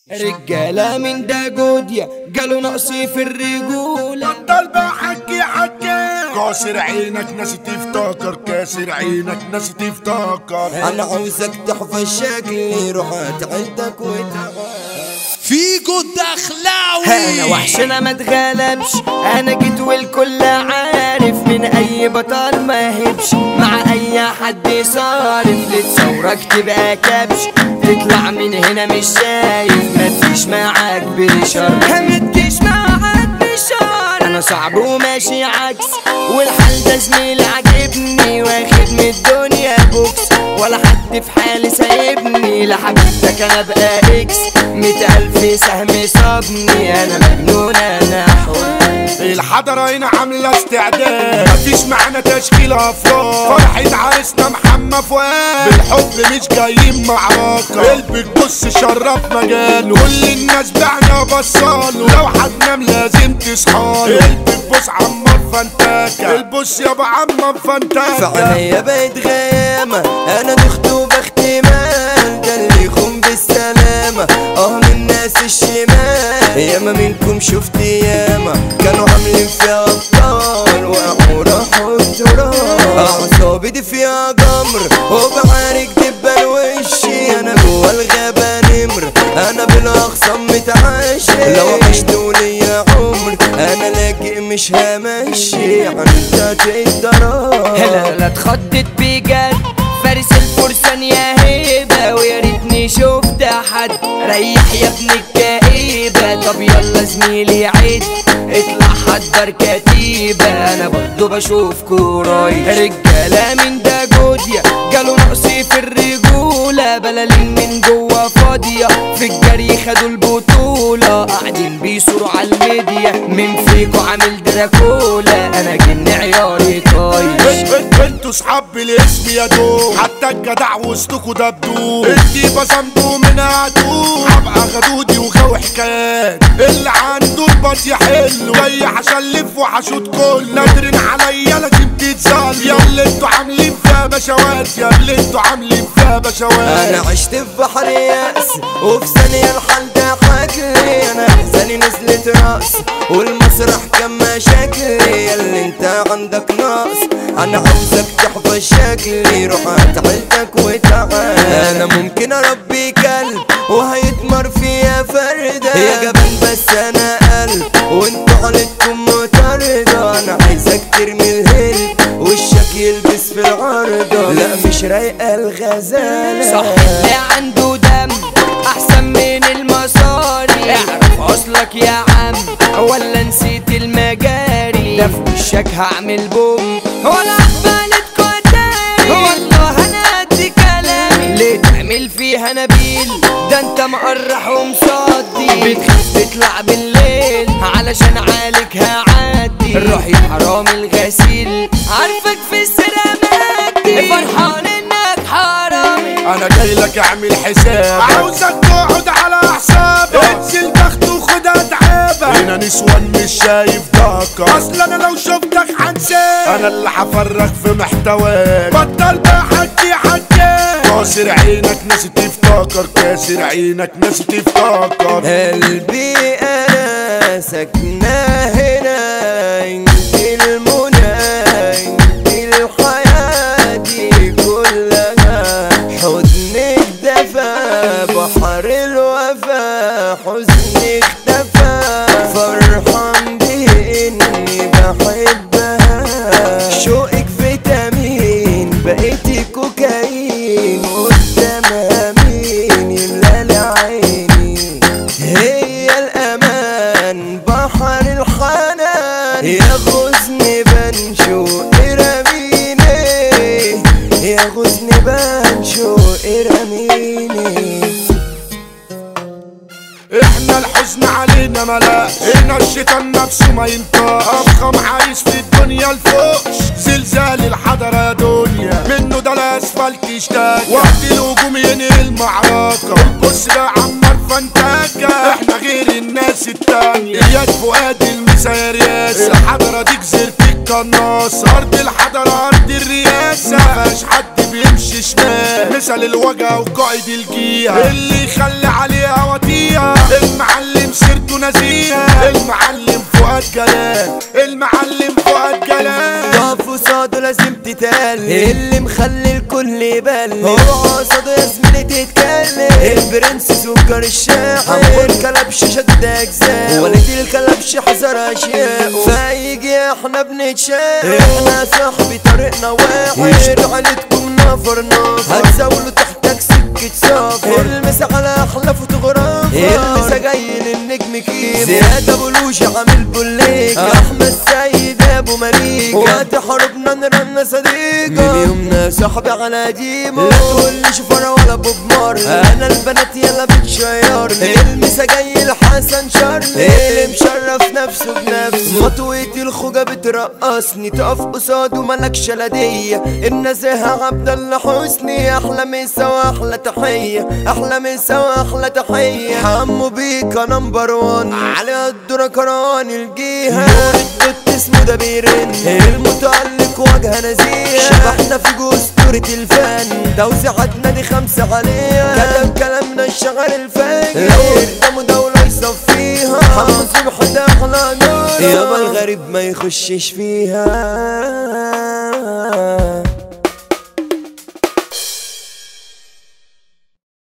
رجالة من دا جوديا قالوا نقصي في الرجولة. بطل بقى حكي كاسر عينك ناس تفتكر، كاسر عينك ناس تفتكر. انا عاوزك تحفظ شكلي، روحات عندك فيكو الدخلاوي. انا وحشنا ما اتغلبش، انا جيت والكل عارف من اي بطل ما هبش، مع اي حد صارف لتصورك تبقى كبش، تطلع من هنا مش شايف مفيش معاك بريشر، متجيش معاك بشار. انا صعب وماشي عكس، والحال ده زميلي عاجبني، واخد من الدنيا بوكس، ولا حد في حالي سايبني، لحبيبتك انا بقى اكس، 100,000 سهم صابني، انا مجنون انا حر. الحضرة هنا عاملة استعداد، مفيش معانا تشكيل افراد، فرحة عريسنا محمد فؤاد، بالحب مش جايين معركة، قلبك بص شرف مجاله، كل الناس بعنا بصاله، لو حد نام لازم تصحاله، قلبك بص عمار فانتاكا، البص يابا عمار فانتاكا. فعليا بقيت غيامة، انا دخت وبختمال، ده اللي يخون بالسلامة، من الناس الشمال، ياما منكم شفت ياما كانوا عاملين فيها ابطال، وقعوا راحوا التراب، اعصابي دي فيها جمر، وبعارك دبان وشي، انا جوا الغابة نمر، انا بالاخصام متعاشر، لو عشتولي يا عمر انا لاجئ مش همشي، عندك الضرار. لا اتخضت بجد، فارس الفرسان يا هيبة، ويا ريتني شفت حد، ريح يا ابن الكئيبة، طب يلا زميلي عيد، اطلع حضر كتيبة، انا برضو بشوفكوا رايح. رجالة من دا جوديا قالوا نقصي في الرجولة، بلالين من جوا فاضية، في الجري خدوا البطولة، قاعدين بيصوروا على الميديا، من فيكوا عامل دراكولا، انا جن عياري طايش. انتوا صحاب بالاسم يا دوب، حتى الجدع وسطكوا دبدوب، انتي بصمتوا من عدو، هبقى غدودي وغاوي حكايات، اللي عنده الباط يحله، جاي هشلف وهشوط كل، نادرين عليا لازم تتزال، يا اللي انتوا عاملين فيها بشوات، يا اللي انتوا عاملين فيها بشوات. انا عشت في بحر يأس، وفي ثانية الحال ده حكلي، انا احزاني نزلت رأس، والمسرح كان مشاكلي، يا اللي انت عندك نقص، انا عاوزك تحفظ شكلي، روحات عيلتك وتعال، انا ممكن اربي كلب وهيتمر فيها فردة، يا جبان بس انا قلب، وانتوا عيلتكم مطاردة، انا عايزك ترمي الهلب وشك يلبس في العرضة، لا مش رايقة الغزالة، صح اللي عنده دم احسن من المصاري، اعرف اصلك يا عم ولا نسيت المجاري، ده في وشك هعمل بوم ولا اقبلت كتاري، والله انا ادي كلامي، ليه تعمل فيها نبيل، ده انت مقرح ومصدي، بتخاف تطلع بالليل علشان عالك هعدي، روح يا حرام الغسيل، عارفك في السلامات، فرحان انك حرامي، انا جاي لك اعمل حساب، عاوزك تقعد على حسابك، انزل تاخد وخدها تعابك، هنا نسوان مش شايف ضاقة، اصل انا لو شفتك هنساك، انا اللي هفرغ في محتواك، بطل بقى حكي كاسر عينك ناس تفتكر، كاسر عينك ناس تفتكر. قلبي انا ساكنة هنا، انتي المنى انتي الحياة دي كلها، حضنك دفا بحر الوفا، حزنك اختفى، فرحان بإني بحبها، شوقك فيتامين بقيتي كوكايين، قدامها مين يملى عيني، هي الأمان بحر الحنان، ياخذني بنشوق رميني، ياخذني بنشوق رميني، احنا الحزن علينا ملاش، هنا الشيطان نفسه ما ينطقش، افخم عايش في الدنيا الفوقش، زلزال الحضرة يا دنيا، منه ده الاسفلت يشتاق، وقت الهجوم ينهي المعركة، البص ده عمار فانتاكا، احنا غير الناس التانية، اياد فؤاد المسا رياسة، الحضرة دي جزيرة القناصة، ارض الحضرة ارض الرياسة، مفيهاش حد بيمشي شمال، مثل الوجع وقائد الجيهة، اللي يخلي عليها وطيها، جلال المعلم فؤاد جلال. تقف قصاده لازم تتقل اللي مخلي الكل يبل هو قصاده يا زميلي تتكلم البرنس سكر الشاحن حمو الكلبش شد اجزاء ولد الكلبش حذر اشياء فيجي احنا بنتشاق احنا صاحبي طريقنا واحد عليكم نفر هتزاولوا تحتك سكة سافر المسا على احلى فوتوغرافر المسا جاي للنجم كيف زياد ابو لوشي عامل بوليك احمد سيد ابو مليك وقت حربنا نرنا صديقة من يومنا صاحبي على ديمو لا تقولي شفرة ولا بوب مار انا البنات يلا بتشيرني المسا جاي لحسن شرني اللي مشرف نفسه بنفسه خطوتي الخوجة بترقصني تقف قصاده ملكش لدية النزاهة عبد الله حسني احلى مسا واحلى تحية احلى مسا واحلى تحية حمو بيكا نمبر 1 على الدورة كران الجيهة نور الدوت اسمه ده بيرن المتألق وجه نزيه شبحنا في جسطورة الفن توزيعاتنا دي 5 عليها كتب كلامنا الشغل الفاجر لو قدامه دولة يصفيها حمو صبح داخلة نور يابا الغريب ما يخشش فيها.